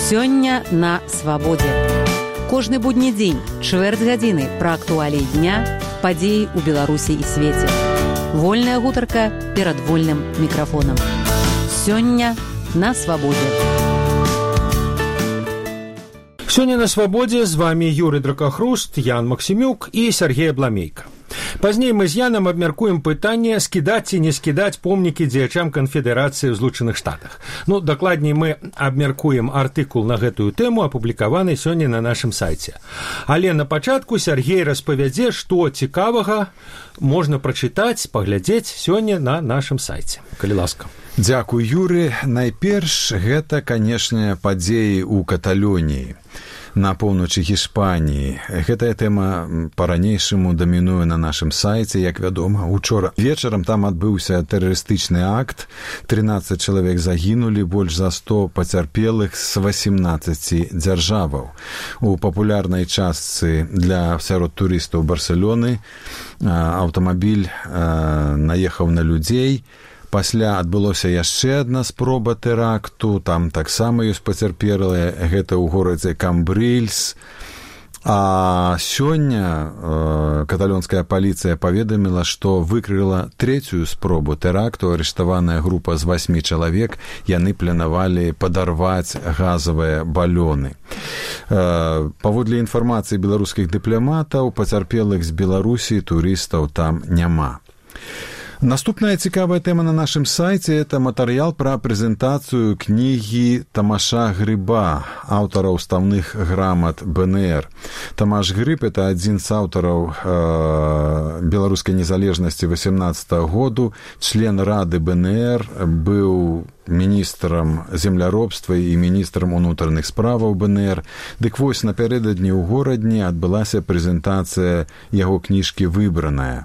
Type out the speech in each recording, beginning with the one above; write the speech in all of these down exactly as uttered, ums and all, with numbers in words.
Сёння на свабодзе. Кожны будні дзень, чвэрць гадзіны пра актуаліі дня, падзеі ў Беларусі і свеце. Вольная гутарка перад вольным мікрафонам. Сёння на свабодзе. Сёння на свабодзе з вамі Юрый Дракахруст, Ян Максімюк і Сергей Абламейка. Пазней мы з Янам абмяркуем пытанне, скідаць ці не скідаць помнікі дзеячам Канфедэрацыі ў Злучаных Штатах. Ну, дакладней, мы абмяркуем артыкул на гэтую тэму, апублікаваны сёння на нашым сайце. Але на пачатку Сергей распавядзе, што цікавага можна прачытаць, паглядзець сёння на нашым сайце. Калі ласка. Дзякуй, Юры. Найперш, гэта, канешне, падзеі ў Каталоніі, на поўначы Гішпаніі. Гэтая тэма па-ранейшаму дамінуе на нашым сайце, як вядома. Учора вечарам там адбыўся тэрарыстычны акт, трынаццаць чалавек загінулі, больш за сто пацярпелых з васемнаццаці дзяржаваў. У папулярнай частцы для сярод турыстаў Барселоны аўтамабіль наехаў на людзей. Пасля адбылося яшчэ адна спроба тэракту, там таксама ёсць пацярпелыя, гэта ў горадзе Камбрильс. А сёння э, каталонская паліцыя паведаміла, што выкрыла трэцюю спробу тэракту. Арыштаваная група з васьмі чалавек, яны планавалі падарваць газавыя балёны. Э, паводле інфармацыі беларускіх дыпламатаў, пацярпелых з Беларусі турыстаў там няма. Наступная цікавая тэма на нашым сайце – это матэрыял пра прэзентацыю кнігі Тамаша Грыба, аўтара ўставных грамат бэ эн эр. Тамаш Грыб – это адзін з аўтараў э, беларускай незалежнасці васемнаццатага году, член Рады бэ эн эр, быў міністрам земляробства і міністрам унутраных справаў бэ эн эр. Дык вось, напярэдадні ў горадні адбылася прэзентацыя яго кніжкі «Выбраная».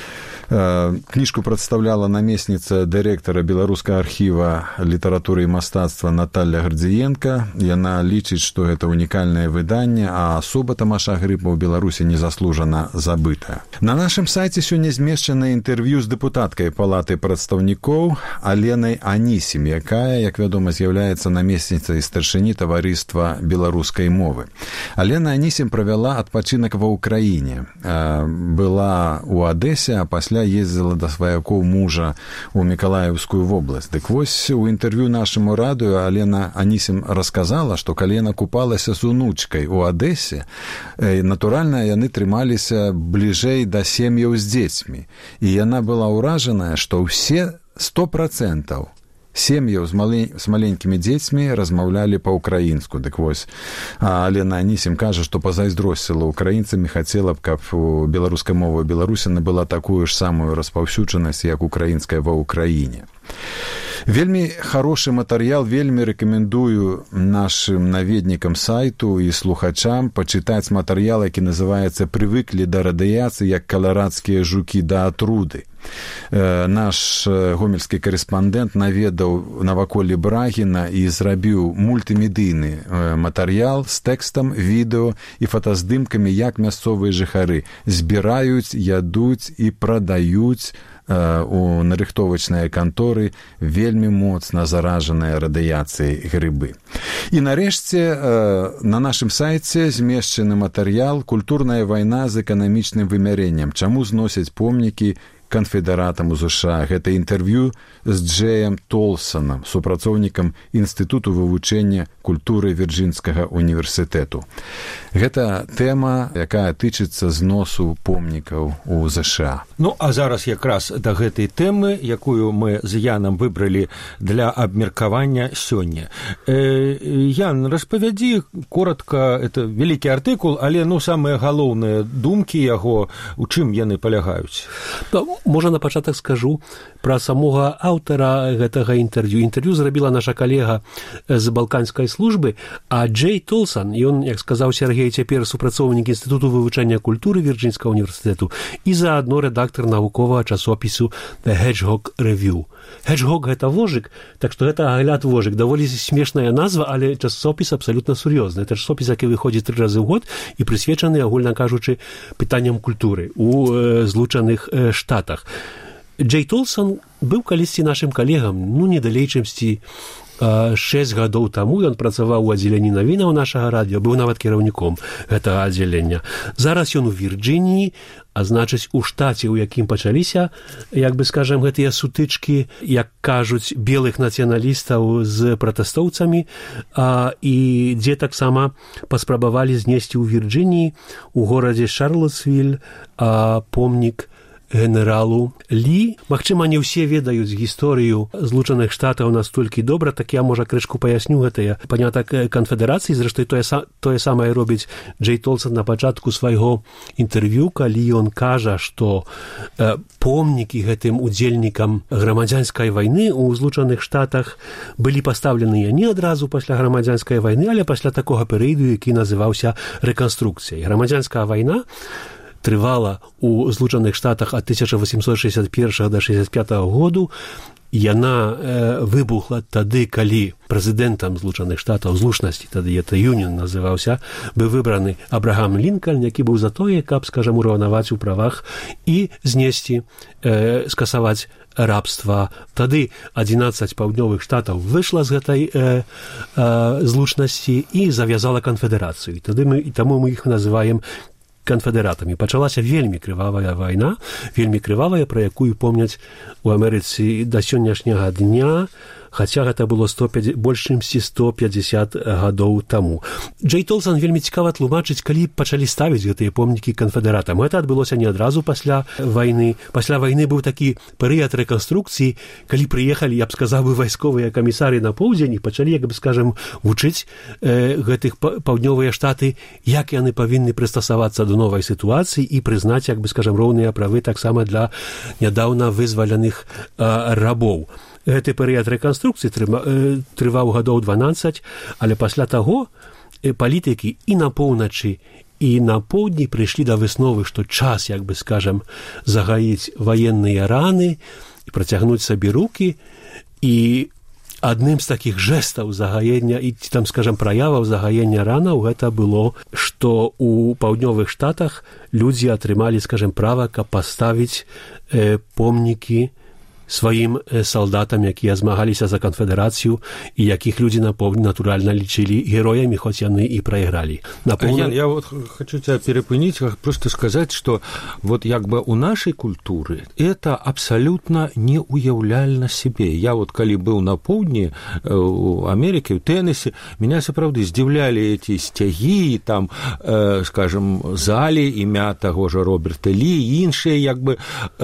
Кніжку прадстаўляла намесніца дырэктара Беларускага архіва літаратуры і мастацтва Наталья Гардзіенка. Яна лічыць, што гэта унікальнае выданне, а асоба Тамаша Грыба ў Беларусі незаслужана забытая. На нашым сайце сёння змешчана інтэрв'ю з дэпутаткай Палаты прадстаўнікоў Аленай Анісім, якая, як вядома, з'яўляецца намесніцай старшыні таварыства беларускай мовы. Алена Анісім правяла адпачынак ва ўкраіне. Была ў Адэсе, а пасля ездзіла да сваякоў мужа ў Мікалаеўскую вобласць. Дык вось у інтэрв'ю нашаму радыё Алена Анісім расказала, што калі яна купалася з унучкай у Адэсе, натуральна, яны трымаліся бліжэй да сем'яў з дзецьмі. І яна была ўражаная, што ўсе сто працэнтаў сем'яў з, малі... з маленькімі дзецьмі размаўлялі па-ўкраінску. Дык вось, Алена Анісім кажа, што пазайздросціла ўкраінцамі, хацела б, каб беларуская мова Беларусі набыла такую ж самую распаўсюджанасць, як украінская ва ўкраіне. Вельмі хорошы матэрыял, вельмі рэкамендую нашым наведнікам сайту і слухачам пачытаць матэрыял, які называецца «Прывыклі да радыяцыі, як каларадскія жукі да атруды». Наш гомельскі карэспандэнт наведаў наваколле Брагіна і зрабіў мультымедыйны матэрыял з тэкстам, відэо і фотаздымкамі, як мясцовыя жыхары збіраюць, ядуць і прадаюць у нарыхтовачныя канторы вельмі моцна заражаныя радыяцыяй грыбы. І нарэшце на нашым сайце змешчаны матэрыял «Культурная вайна з эканамічным вымярэннем. Чаму зносяць помнікі канфедэратам у ЗША». Гэта інтэрв'ю з Джеем Толсонам, супрацоўнікам Інстытуту вывучэння культуры Вірджынскага універсітэту. Гэта тэма, якая тычыцца зносу помнікаў у ЗША. Ну, а зараз якраз да гэтай тэмы, якую мы з Янам выбралі для абмеркавання сёння. Э, Ян, распавядзі коротка, это вялікі артыкул, але, ну, самыя галоўныя думкі яго, у чым яны палягаюць? Можа, на пачатак скажу пра самога аўтара гэтага інтэрв'ю. Інтэрв'ю зрабіла наша калега з балканскай службы, а Джей Толсон, ён, як сказаў Сергей, цяпер супрацоўнік Інстытуту вывучэння культуры Вірджынскага універсітэту і заадно рэдактар навуковага часопісу The Hedgehog Review. Hedgehog – гэта вожык, так што гэта агляд вожык. Даволі смешная назва, але часопіс абсалютна сур'ёзны. Это часопіс, які выходзіць тры разы ў год і прысвечаны, агульна кажучы, пытанням культуры у э, Злучаных э, Штатах. Джей Толсон быў калісьці нашым калегам, ну, недалей чымсьці шэсць гадоў таму ён працаваў у аддзяленні навінаў нашага радыё, быў нават кіраўніком гэтага аддзялення. Зараз ён у Вірджыніі, а значыць, у штаце, у якім пачаліся, як бы скажам, гэтыя сутычкі, як кажуць, белых нацыяналістаў з пратэстоўцамі, а, і дзе таксама паспрабавалі знесці ў Вірджыніі, у горадзе Шарлотсвіль, а, помнік генералу Лі. Магчыма, не ўсе ведаюць гісторыю Злучаных Штатаў настолькі добра, так я, можа, крышку паясню гэтыя панятак канфедэрацыі. Зрэшты, тое, тое самае робіць Джей Толсан на пачатку свайго інтэрв'ю, калі ён кажа, што э, помнікі гэтым удзельнікам грамадзянскай вайны ў Злучаных Штатах былі пастаўленыя не адразу пасля грамадзянскай вайны, але пасля такога перыяду, які называўся рэканструкцыяй. Грамадзянская вайна трывала у Злучаных Штатах ад тысяча восемьсот шестьдесят первого да шестьдесят пятого году. Яна э, выбухла тады, калі прэзідэнтам Злучаных Штатаў злучнасці, тады это Юніон называўся, быў выбраны Абрагам Лінкальн, які быў за тое, каб, скажам, ураўнаваць у правах і знесці, э, скасаваць рабства. Тады адзінаццаць паўднёвых штатаў выйшла з гэтай э, э, злучнасці і завязала канфедэрацыю. Тады мы, і таму мы іх называем канфедэратамі. Пачалася вельмі крывавая вайна, вельмі крывавая, пра якую помняць у Амерыцы да сённяшняга дня, хаця гэта было сто пятьдесят, больш чым сто пятьдесят гадоў таму. Джей Толсан вельмі цікава тлумачыць, калі пачалі ставіць гэтыя помнікі канфедэратам. Гэта адбылося не адразу пасля вайны. Пасля вайны быў такі перыяд рэканструкцыі, калі прыехалі, я б сказаў бы, вайсковыя камісары на поўдзень і пачалі, як бы скажам, вучыць э, гэтых паўднёвыя штаты, як яны павінны прыстасавацца до новай сітуацыі і прызнаць, як бы скажам, роўныя правы таксама для нядаўна вызваленых э, рабоў. Гэты перыяд рэканструкцыі трываў гадоў дванаццаць, але пасля таго палітыкі і на поўначы, і на поўдні прыйшлі да высновы, што час, як бы скажам, загаіць ваенныя раны і працягнуць сабе рукі, і адным з такіх жэстаў загаення і, там, скажам, праяваў загаення ранаў гэта было, што у паўднёвых штатах людзі атрымалі, скажам, права, каб паставіць э, помнікі сваім салдатам, якія змагаліся за канфедэрацыю і якіх людзі на поўдні натуральна лічылі героямі, хоць яны і прайгралі. Напомню... Я, я вот хочу тебя перепынить, просто сказать, что вот як бы у нашей культуры это абсолютно не уяўляльна себе. Я вот калі был на поўдні у Америке, в Теннессе, меня сапраўды здзіўлялі эти сцягі, там, э, скажем, залі, імя таго же Роберта Лі, іншыя як бы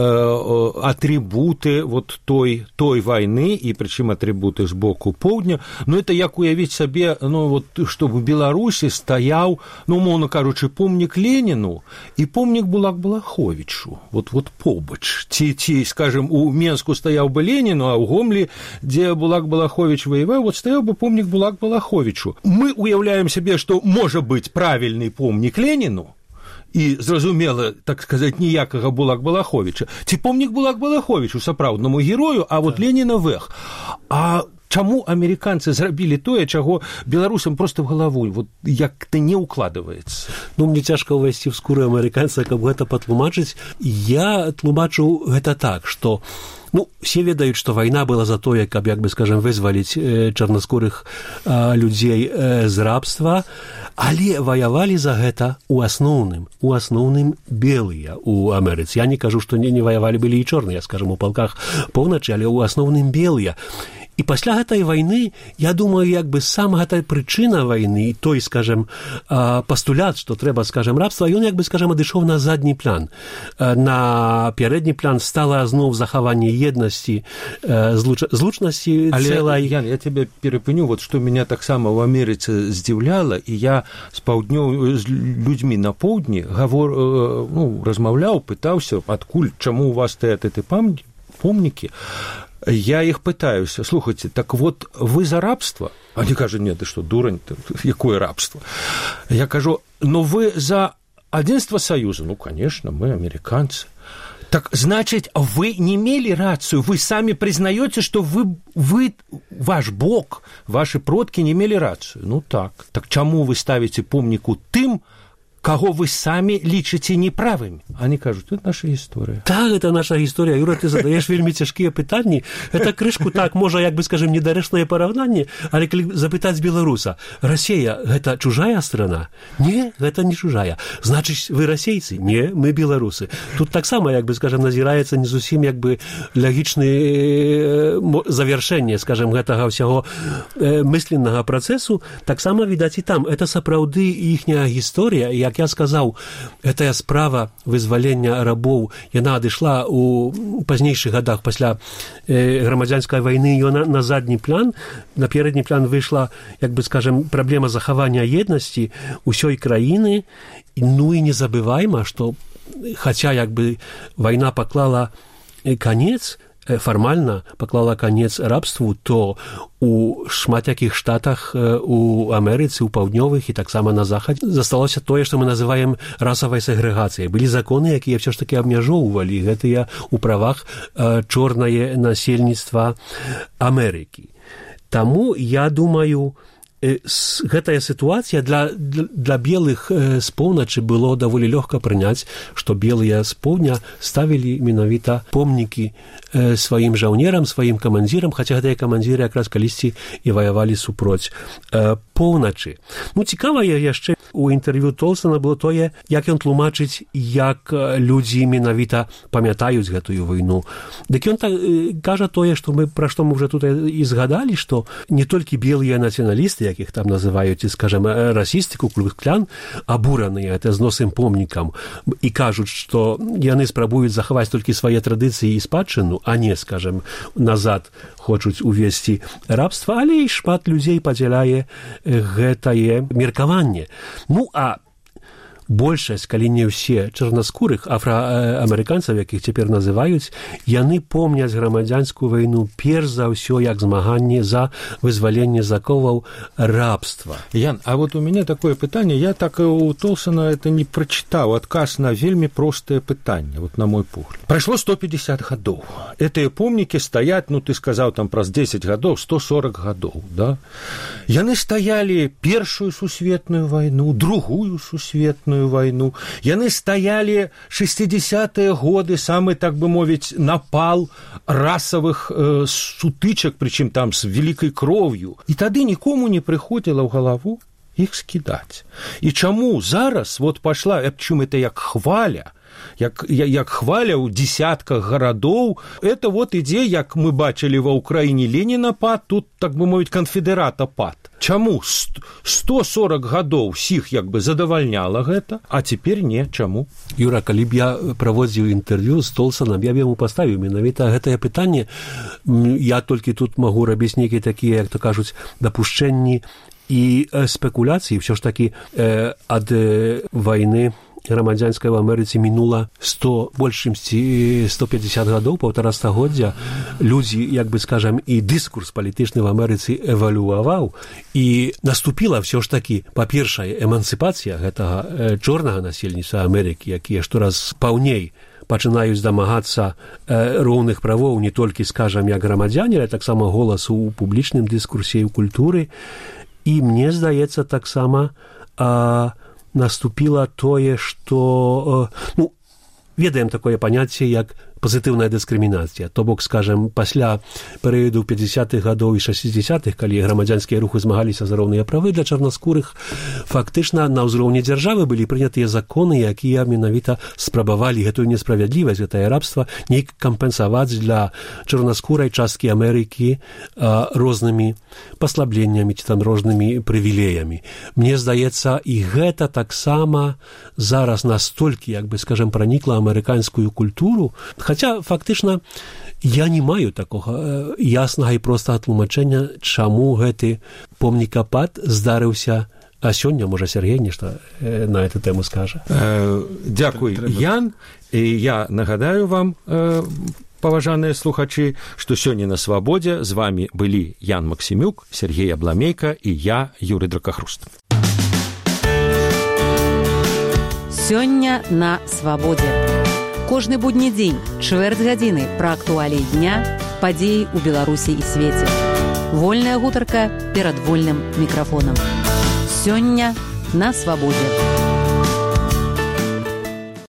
э, атрибуты вот той, той войны, и причем атрибуты з боку поўдня, но это як уявіць сабе, ну вот, чтобы в Беларусі стаяў, ну, умоўна кажучы, помнік Леніну і помнік Булак-Балаховічу, вот, вот побач. Ці, ці, скажем, у Менску стаяў бы Леніну, а ў Гомлі, дзе Булак-Балаховіч воеваў, вот стаяў бы помнік Булак-Балаховічу. Мы уяўляем сабе, што можа быць правільны помнік Леніну, і, зразумела, так сказаць, ніякага Булак-Балаховіча. Ці помнік Булак-Балаховічу, сапраўднаму герою, а вот Леніна вэх. А чаму амерыканцы зрабілі тое, чаго беларусам проста в галаву вот як-то не укладываецца? Ну, мне цяжка ўвайсці ў скуры амерыканца, каб гэта патлумачыць. Я тлумачу гэта так, што ну, все ведаюць, што вайна была за тое, каб, як бы, скажем, вызваліць э, чарнаскурых э, людзей э, з рабства, але ваявалі за гэта у асноўным, у асноўным белыя ў Амерыцы. Я не кажу, што не, не ваявалі былі і чорныя, скажем, у палках поўначы, але ў асноўным белыя. І пасля гэтай вайны, я думаю, як бы сама гэта прычына вайны, той, скажем, пастулят, што трэба, скажем, рабства, ён, як бы, скажем, адышоў на задні план. На пярэдні план стала зноў захаванне еднасці, злуч... злучнасці цэлай. Ян, я тебя перепыню, вот што меня таксама ў Амерыцы здзіўляла, і я з паўднёў, з людзьмі на поўдні гавор, ну, размаўляў, пытаўся, адкуль, чаму у вас стаят эти помнікі. Я их пытаюсь, слушайте, так вот вы за рабство? Они кажут, нет, ты что, дурань, ты, какое рабство? Я кажу, но вы за единство Союза? Ну, конечно, мы американцы. Так, значит, вы не имели рацию, вы сами признаете, что вы, вы, ваш Бог, ваши продки не имели рацию. Ну, так. Так чему вы ставите помнику тым, каго вы самі лічыце неправымі. Они кажуць, это наша гісторыя. Так, это наша гісторыя. Юра, ты задаеш вельмі цяжкія пытанні. Это крышку так, можа, як бы, скажем, недарэчнае параўнанне, але калі запытаць беларуса, Расія, гэта чужая страна? Не, гэта не чужая. Значыць, вы расейцы? Не, мы беларусы. Тут таксама, як бы, скажем, назіраецца не зусім, як бы, лагічны завяршэнне, скажем, гэтага ўсяго мысленнага працэсу. Таксама, відаць, і там. Это сапраўды іхняя гісторыя. Як я сказаў, гэтая справа вызвалення рабоў, яна адышла ў пазнейшых гадах пасля э, грамадзянскай вайны, яна на задні план, на перадні план выйшла, як бы, скажем, праблема захавання еднасці ўсёй краіны. Ну і не забывайма, што хаця, як бы, вайна паклала канец, фармальна паклала канец рабству, то у шмат якіх штатах у Амерыцы, у паўднёвых і таксама на захадзе засталося тое, што мы называем расавай сегрэгацыяй. Былі законы, якія ўсё ж такі абмяжоўвалі гэтыя ў правах чорнае насельніцтва Амерыкі. Таму, я думаю, гэтая сітуацыя для, для, для белых з поўначы было даволі лёгка прыняць, што белыя з поўдня ставілі менавіта помнікі сваім жаўнерам, сваім камандзірам, хаця гэтыя камандзіры якраз калісьці і ваявалі супроць поўначы. Ну, цікава яшчэ у інтэрв'ю Толсана было тое, як ён тлумачыць, як людзі менавіта памятаюць гэтую вайну. Дык ён так, кажа тое, што мы, пра што мы ўжо тут і згадалі, што не толькі белыя нацыяналісты, якіх там называюць, скажем, расісты, куклукс-клян, абураныя это зносным помнікам і кажуць, што яны спрабуюць захаваць толькі свае традыцыі і спадчыну, а не, скажем, назад хочуць увесці рабства, але і шмат людзей падзяляе гэтае меркаванне. Ну, а большасць, калі не ўсе чарнаскурых афраамерыканцаў, якіх цяпер называюць, яны помняць грамадзянскую вайну перш за ўсё як змаганне за вызваленне з аковаў рабства. Ян, а вот у меня такое пытанне, я так у Толсона это не прочитал, адказ на вельмі простае пытанне, вот на мой погляд. Прошло сто пятьдесят гадоў. Этыя помнікі стаят, ну ты сказаў там праз десять гадоў, сто сорок гадоў, да? Яны стаялі першую сусветную вайну, другую сусветную войну. Яны стаялі шестидесятые годы, самы, так бы мовіць, напал расавых э, сутычак, прычым там з вялікай кроўю. І тады нікому не прыходзіла ў галаву іх скідаць. І чаму зараз вот пашла, чым это як хваля, як, як хваля ў десятках гарадоў, это вот ідзе, як мы бачылі ва Ўкраіне Ленінапад, тут, так бы мовіць, канфедэрата-пад. Чаму сто сорок гадоў усіх як бы задавальняла гэта, а цяпер не, чаму? Юра, калі б я праводзіў інтэрв'ю з Толсанам, я б яму паставіў менавіта гэтае пытанне. Я толькі тут магу рабіць нейкія такія, як то кажуць, дапушчэнні і спекуляцыі. Ўсё ж такі э, ад э, вайны грамадзянскай в Амерыцы мінула сто, больш чымсьці сто пятьдесят гадоў, паўтара стагоддзя. Людзі, як бы скажам, і дыскурс палітычны в Амерыцы эвалюаваў, і наступіла ўсё ж такі, па-першае, эмансіпацыя гэтага э, чорнага насельніцтва Амерыкі, якія штораз паўней пачынаюць дамагацца э, роўных правоў не толькі, скажам, як грамадзяне, але таксама голасу ў публічным дыскурсе і ў культуры. І мне здаецца таксама а, наступіла тое, што, ну, ведаем такое паняцце, як пазітыўная дыскрымінацыя. То бок, скажем, пасля перыяду пятидесятых гадоў і шестидесятых, калі грамадзянскія рухы змагаліся за роўныя правы для чарнаскурых, фактычна на ўзроўні дзяржавы былі прынятыя законы, якія менавіта спрабавалі гэтую несправядлівасць, гэтае рабства, нейк кампенсаваць для чарнаскурай часткі Амерыкі а, рознымі паслабленнямі ці там рознымі прывілеямі. Мне здаецца, і гэта таксама зараз настолькі, як бы, скажем, пранікла амерыканскую культуру, хаця, фактычна, я не маю такога яснага і простага тлумачэння, чаму гэты помнікапад здарыўся, а сёння, можа, Сергей нешта на эту тэму скажа. Э, дзякуй, Ян. І я нагадаю вам, э, паважаныя слухачы, што сёння на Свабодзе з вамі былі Ян Максімюк, Сергей Абламейка і я, Юрый Дракахруст. Сёння на Свабодзе. Кожны будні дзень, чвэрць гадзіны пра актуаліі дня, падзеі ў Беларусі і свеце. Вольная гутарка перад вольным мікрафонам. Сёння на Свабодзе.